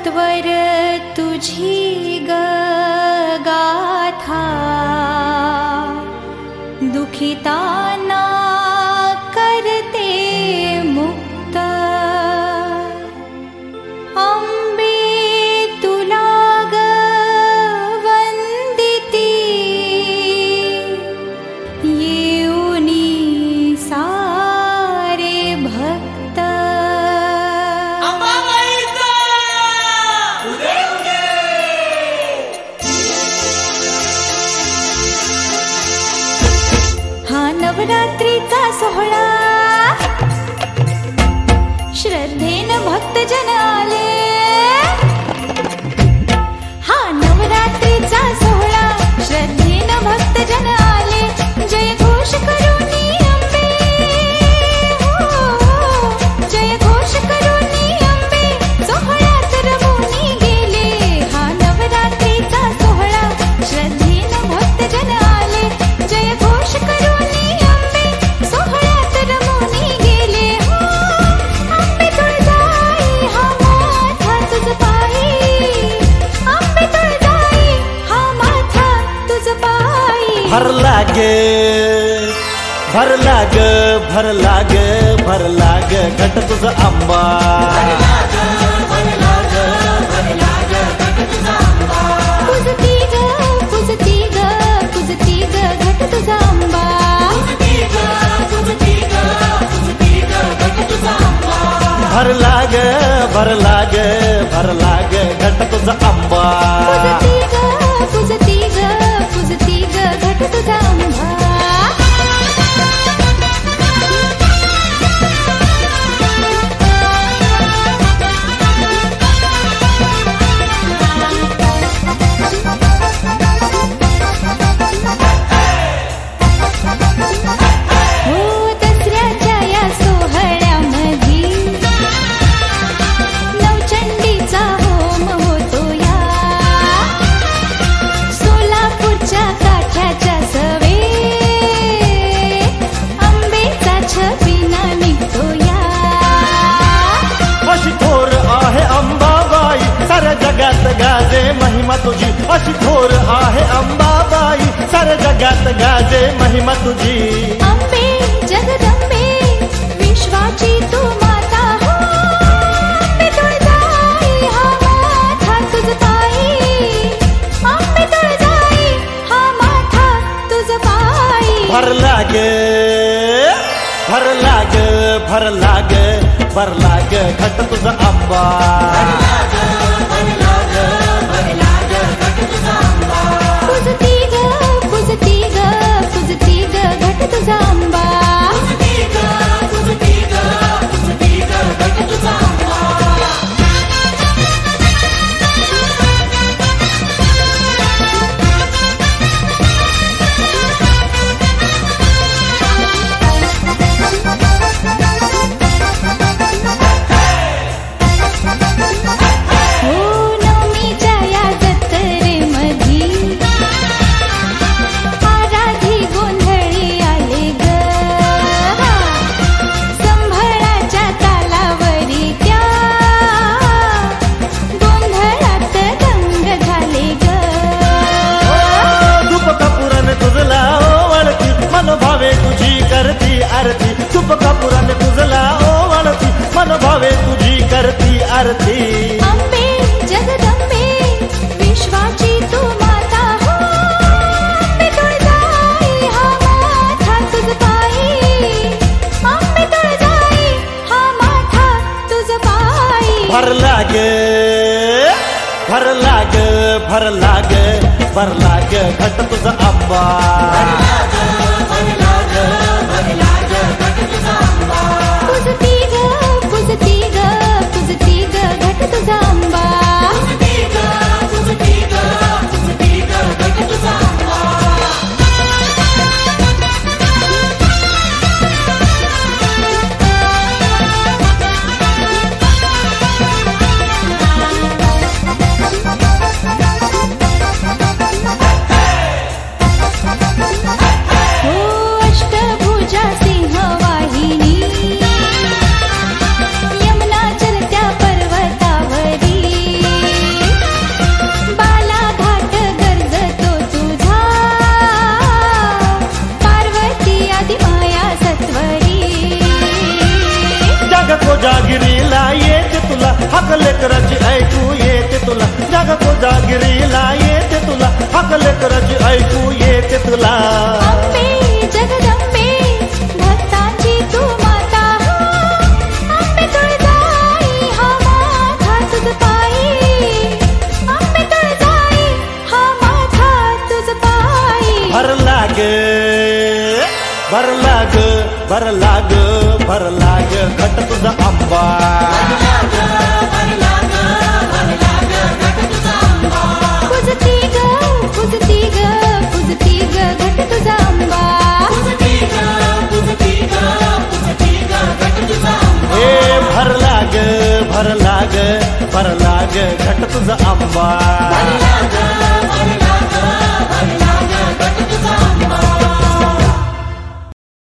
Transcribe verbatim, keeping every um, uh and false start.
सत्वर तुझी ग गाथा दुखिताना करते मुक्त अंबे तुला ग वंदिती येऊनी सारे भक्त हा नवरात्रीचा सोहळा श्रद्धेनं भक्तजन आले हा नवरात्रीचा सोहळा श्रद्धेनं भक्तजन आले जय घोष करूनी अंबे हो जय घोष करूनी अंबे सोहळ्यात रमूनी गेले हा नवरात्रीचा सोहळा श्रद्धेनं भक्तजन आले जय घोष करूनी अंबे सोहळ्यात रमूनी गेले हो अंबे तुळजाई हा माथा तुझ पायी अंबे तुळजाई हा माथा तुझ पायी भर लागे भर लाग भर लाग भर लाग घट तुझ आंबा पुजती ग पुजती ग पुजती ग घट तुझा आंबा भर लाग भर लाग भर लाग घट तुझ आंबा पुजती ग पुजती ग पुजती ग घट तुझा आंबा हो दसऱ्याच्या या सोहळ्यामधी नवचंडीचा होम होतो या सोलापूरच्या काठ्याच्या सवे अंबेचा छबिना निघतो या अशी थोर आहे अंबाबाई साऱ्या जगात गाजे महिमा तुझी अशी थोर आहे अंबाबाई साऱ्या जगात गाजे महिमा तुझी अंबे जगदंबे विश्वाची तू माता हो अंबे तुळजाई हा माथा तुझ पायी अंबे तुळजाई हा माथा तुझ पायी भर लागे भर लाग भर लाग भर लाग घट तुझ आंबा पुजती ग पुजती ग पुजती ग घट तुझा आंबा हो नवमीच्या या जत्रेमधी आराधी गोंधळी आले ग संभळाच्या तालावरी त्या गोंधळात दंग झाले ग धूप कपुराने तुझला ओवाळती मन भावे तुझी करती आरती धूप कपुराने तुझला ओवाळती मन भावे तुझी करती आरती अंबे जगदंबे विश्वाची तू माता हो अंबे तुळजाई हा माथा तुझ पायी अंबे तुळजाई हा माथा तुझ पायी भर लागे भर लाग भर लाग भर लाग घट तुझ आंबा पुजती ग पुजती ग पुजती ग घट तुझा आंबा Hey! हक लेकराची ऐकू येते तुला, जग तुझ्या गिरीला येते तुला, हक लेकराची ऐकू येते तुला. अंबे जगदंबे भक्तांची तू माता, अंबे तुळजाई हा माथा तुझ पायी, अंबे तुळजाई हा माथा तुझ पायी. भर लाग भर लाग भर लाग भर लाग घट तुझा आंबा. पुजती ग पुजती ग पुजती ग घट तुझा आंबा. ए भर लाग भर लाग भर लाग घट तुझा आंबा.